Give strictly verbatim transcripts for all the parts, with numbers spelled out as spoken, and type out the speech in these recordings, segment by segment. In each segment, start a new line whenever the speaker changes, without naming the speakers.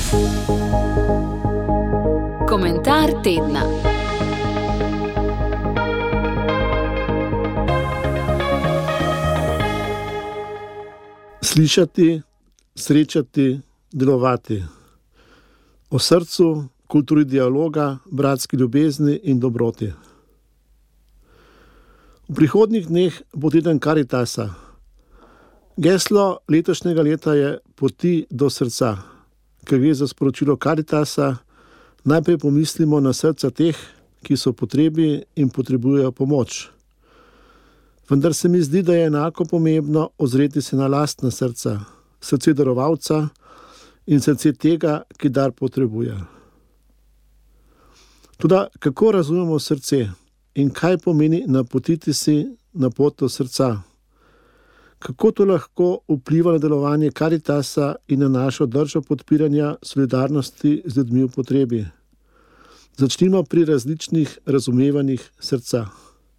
Komentar tedna.
Slišati, srečati, delovati. O srcu, kulturi dialoga, bratski ljubezni in dobroti. V prihodnjih dneh bo teden Karitasa. Geslo letošnjega leta je Poti do srca. Ker gre za sporočilo Karitasa, najprej pomislimo na srca teh, ki so v potrebi in potrebujejo pomoč. Vendar se mi zdi, da je enako pomembno ozreti se na lastna srca, srce darovalca in srce tega, ki dar potrebuje. Toda kako razumemo srce in kaj pomeni napotiti si na pot do srca? Kako to lahko vpliva na delovanje Karitasa in na našo držo podpiranja solidarnosti z ljudmi v potrebi? Začnimo pri različnih razumevanjih srca.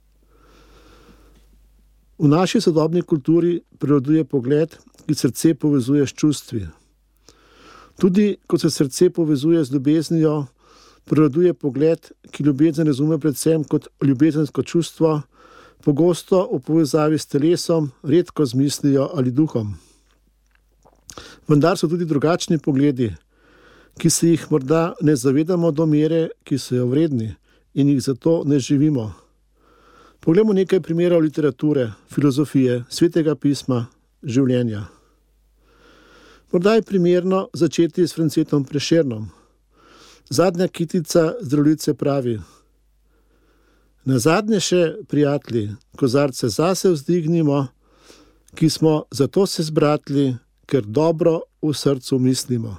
V naši sodobni kulturi prevladuje pogled, ki srce povezuje s čustvi. Tudi, ko se srce povezuje z ljubeznijo, prevladuje pogled, ki ljubezen razume predvsem kot ljubezensko čustvo, pogosto v povezavi s telesom, redko z mislijo ali duhom. Vendar so tudi drugačni pogledi, ki se jih morda ne zavedamo do mere, ki so jo vredni in jih zato ne živimo. Poglejmo nekaj primerov literature, filozofije, svetega pisma, življenja. Morda je primerno začeti s Francetom Prešernom. Zadnja kitica Zdravljice pravi: Na zadnje še, prijatelji, kozarce zase vzdignimo, ki smo zato se zbratli, ker dobro v srcu mislimo.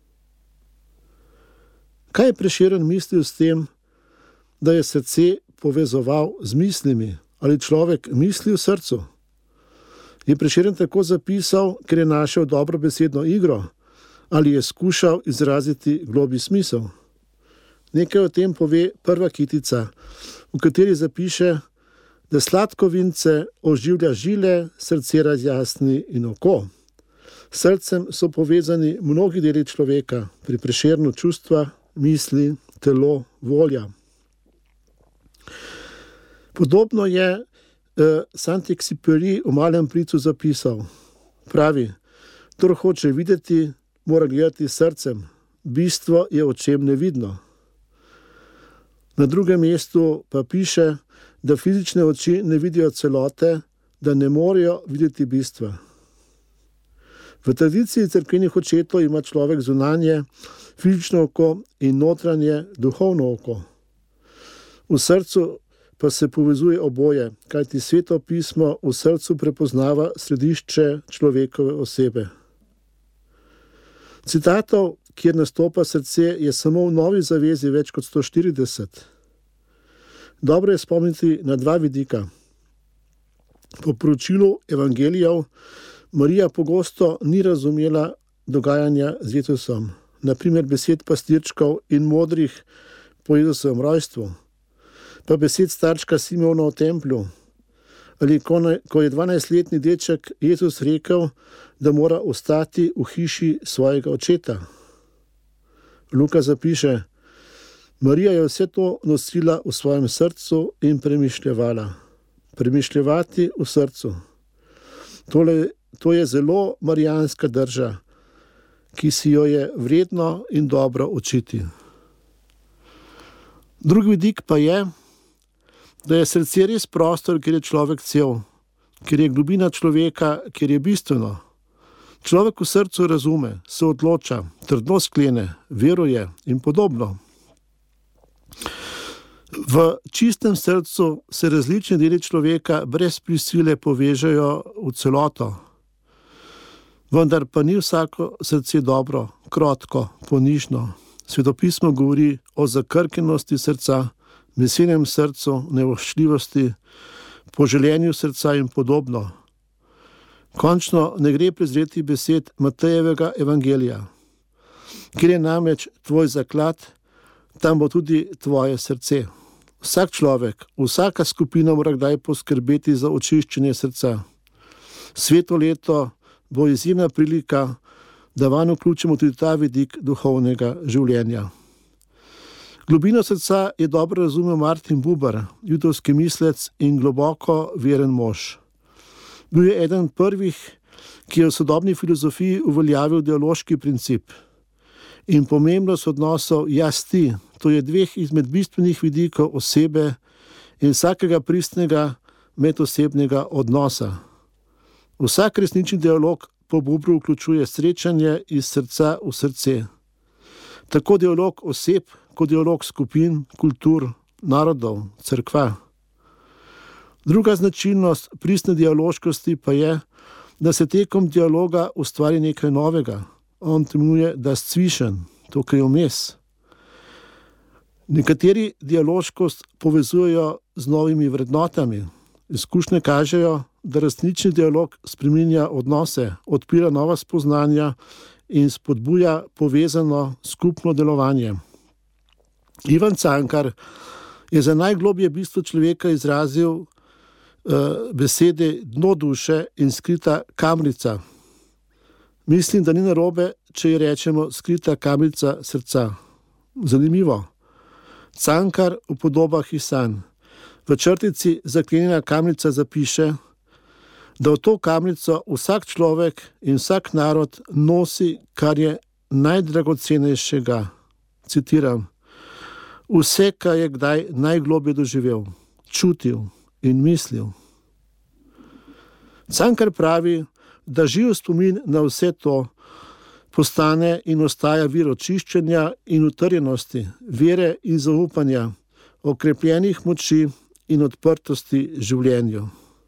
Kaj je Prešeren mislil s tem, da je srce povezoval z mislimi? Ali človek misli v srcu? Je Prešeren tako zapisal, ker je našel dobro besedno igro? Ali je skušal izraziti globlji smisel? Nekaj o tem pove prva kitica, v kateri zapiše, da sladko vince oživlja žile, srce razjasni in oko. S srcem so povezani mnogi deli človeka, pri Prešernu čustva, misli, telo, volja. Podobno je eh, Saint-Exupéry v Malem princu zapisal. Pravi: Kdor hoče videti, mora gledati srcem, bistvo je očem nevidno. Na drugem mestu pa piše, da fizične oči ne vidijo celote, da ne morejo videti bistva. V tradiciji cerkvenih očetov ima človek zunanje, fizično oko in notranje, duhovno oko. V srcu pa se povezuje oboje, kajti Sveto pismo v srcu prepoznava središče človekove osebe. Citatov, kjer nastopa srce, je samo v Novi zavezi več kot sto štirideset. Dobro je spomniti na dva vidika. Po poročilu evangelijev Marija pogosto ni razumela dogajanja z Jezusom, na primer besed pastirčkov in modrih po Jezusovem rojstvu, pa besed starčka Simona v templju, ali ko je dvanajstletni deček Jezus rekel, da mora ostati v hiši svojega očeta. Luka zapiše: Marija je vse to nosila v svojem srcu in premišljevala. Premišljevati v srcu. Tole, to je zelo marijanska drža, ki si jo je vredno in dobro učiti. Drugi vidik pa je, da je srce res prostor, kjer je človek cel, kjer je globina človeka, kjer je bistveno. Človek v srcu razume, se odloča, trdno sklene, veruje in podobno. V čistem srcu se različni deli človeka brez prisile povežejo v celoto. Vendar pa ni vsako srce dobro, krotko, ponižno. Svetopismo govori o zakrkenosti srca, mesenem srcu, nevoščljivosti, poželjenju srca in podobno. Končno ne gre prezreti besed Matejevega evangelija. Kjer je namreč tvoj zaklad, tam bo tudi tvoje srce. Vsak človek, vsaka skupina mora kdaj poskrbeti za očiščenje srca. Sveto leto bo izjemna prilika, da vanj vključimo tudi ta vidik duhovnega življenja. Globino srca je dobro razumel Martin Buber, judovski mislec in globoko veren mož. Bil je eden prvih, ki je v sodobni filozofiji uveljavil dialoški princip in pomembnost odnosov jaz-ti, to je dveh izmed bistvenih vidikov osebe in vsakega pristnega medosebnega odnosa. Vsak resnični dialog po Buberu vključuje srečanje iz srca v srce. Tako dialog oseb, kot dialog skupin, kultur, narodov, cerkva. Druga značilnost pristne dialoškosti pa je, da se tekom dialoga ustvari nekaj novega. On imenuje das Zwischen, to, kar je vmes. Nekateri dialoškost povezujejo z novimi vrednotami. Izkušnje kažejo, da resnični dialog spreminja odnose, odpira nova spoznanja in spodbuja povezano skupno delovanje. Ivan Cankar je za najgloblje bistvo človeka izrazil uh, besede dno duše in skrita kamrica. Mislim, da ni narobe, če ji rečemo skrita kamrica srca. Zanimivo. Cankar v podobah iz sanj. V črtici zaklenjena kamrica zapiše, da v to kamrico vsak človek in vsak narod nosi, kar je najdragocenejšega. Citiram. Vse, kar je kdaj najglobje doživel, čutil in mislil. Cankar pravi, da živ spomin na vse to postane in ostaja vir očiščenja in utrjenosti, vere in zaupanja, okrepljenih moči in odprtosti življenju.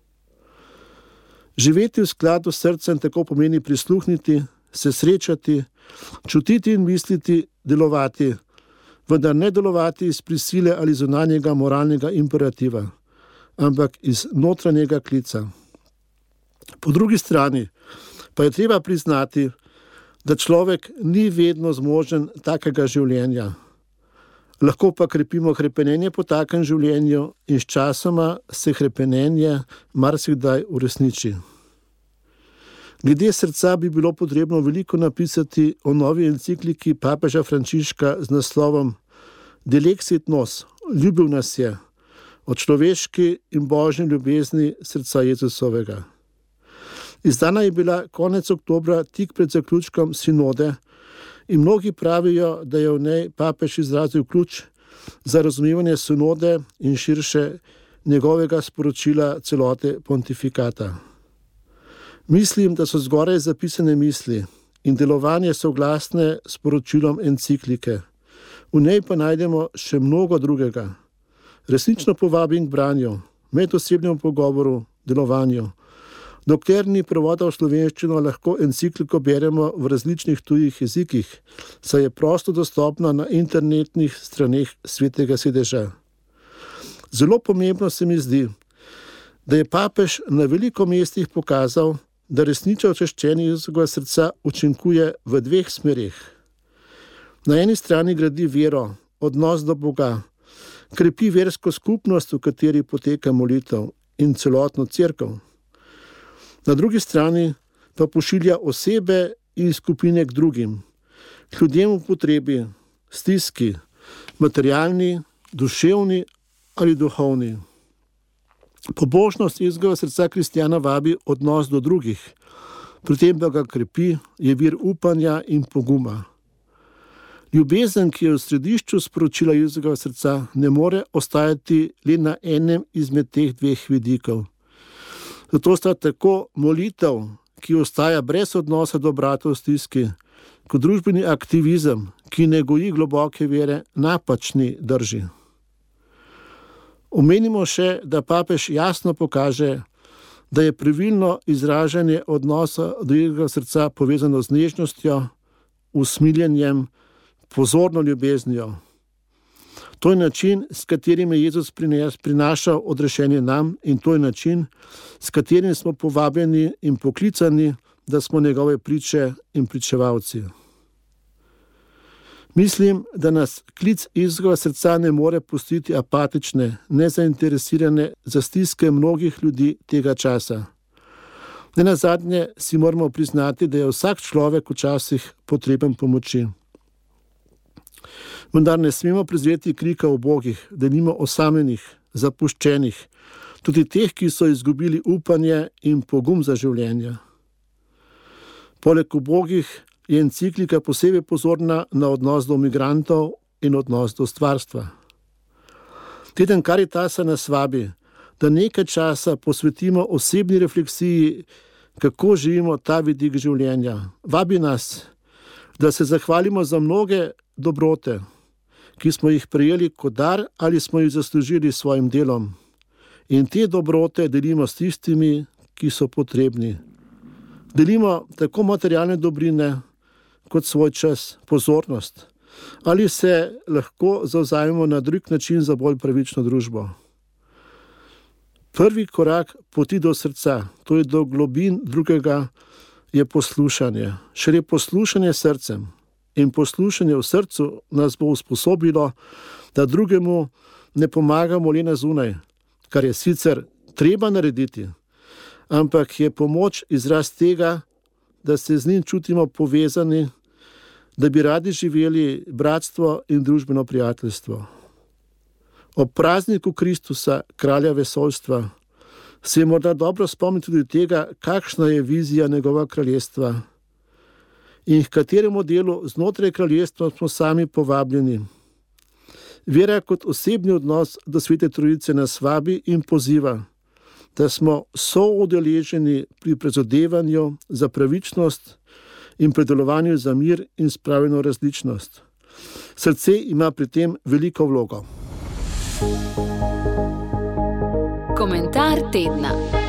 Živeti v skladu s srcem tako pomeni prisluhniti, se srečati, čutiti in misliti, delovati, vendar ne delovati iz prisile ali zunanjega moralnega imperativa, ampak iz notranjega klica. Po drugi strani pa je treba priznati, da človek ni vedno zmožen takega življenja. Lahko pa krepimo hrepenenje po takem življenju in sčasoma se hrepenenje marsikdaj uresniči. Glede srca bi bilo potrebno veliko napisati o novi encikliki papeža Frančiška z naslovom Delexit nos, ljubil nas je, o človeški in božji ljubezni srca Jezusovega. Izdana je bila konec oktobra tik pred zaključkom sinode in mnogi pravijo, da je v njej papež izrazil ključ za razumevanje sinode in širše njegovega sporočila celote pontifikata. Mislim, da so zgoraj zapisane misli in delovanje soglasne s poročilom enciklike. V njej pa najdemo še mnogo drugega. Resnično povabim k branju, medosebnemu pogovoru, delovanju. Dokler ni prevoda v slovenščino, lahko encikliko beremo v različnih tujih jezikih, saj je prosto dostopna na internetnih straneh Svetega sedeža. Zelo pomembno se mi zdi, da je papež na veliko mestih pokazal, da resnično očiščenje Jezusovega srca učinkuje v dveh smerih. Na eni strani gradi vero, odnos do Boga, krepi versko skupnost, v kateri poteka molitev in celotno cerkev. Na drugi strani pa pošilja osebe in skupine k drugim, k ljudem v potrebi, stiski, materialni, duševni ali duhovni. Pobožnost Jezusovega srca kristjana vabi odnos do drugih, pri tem pa ga krepi, je vir upanja in poguma. Ljubezen, ki je v središču sporočila Jezusovega srca, ne more ostajati le na enem izmed teh dveh vidikov. Zato sta tako molitev, ki ostaja brez odnosa do brata v stiski, kot družbeni aktivizem, ki ne goji globoke vere, napačni drži. Omenimo še, da papež jasno pokaže, da je pravilno izražanje odnosa do Jezusovega srca povezano z nežnostjo, usmiljenjem, pozorno ljubeznijo. To je način, s katerim je Jezus prinašal odrešenje nam, in to je način, s katerim smo povabljeni in poklicani, da smo njegove priče in pričevalci. Mislim, da nas klic Jezusovega srca ne more pustiti apatične, nezainteresirane za stiske mnogih ljudi tega časa. Nenazadnje si moramo priznati, da je vsak človek včasih potreben pomoči. Vendar ne smemo prezreti krika ubogih, da nimo osamljenih, zapuščenih, tudi teh, ki so izgubili upanje in pogum za življenje. Poleg ubogih je enciklika posebej pozorna na odnos do migrantov in odnos do stvarstva. Teden Karitasa nas vabi, da nekaj časa posvetimo osebni refleksiji, kako živimo ta vidik življenja. Vabi nas, da se zahvalimo za mnoge dobrote, ki smo jih prejeli kot dar ali smo jih zaslužili s svojim delom. In te dobrote delimo s tistimi, ki so potrebni. Delimo tako materialne dobrine, kot svoj čas, pozornost. Ali se lahko zavzajemo na drug način za bolj pravično družbo. Prvi korak poti do srca, to je do globin drugega, je poslušanje. Šele poslušanje srcem in poslušanje v srcu nas bo usposobilo, da drugemu ne pomagamo le na zunaj, kar je sicer treba narediti, ampak je pomoč izraz tega, da se z njim čutimo povezani, da bi radi živeli bratstvo in družbeno prijateljstvo. Ob prazniku Kristusa, kralja vesoljstva, se je morda dobro spomniti tudi tega, kakšna je vizija njegova kraljestva in k kateremu delu znotraj kraljestva smo sami povabljeni. Vera kot osebni odnos do Svete Trojice nas vabi in poziva, da smo soudeleženi pri prizadevanju za pravičnost in pri delovanju za mir in spravljeno različnost. Srce ima pri tem veliko vlogo.
Komentar tedna.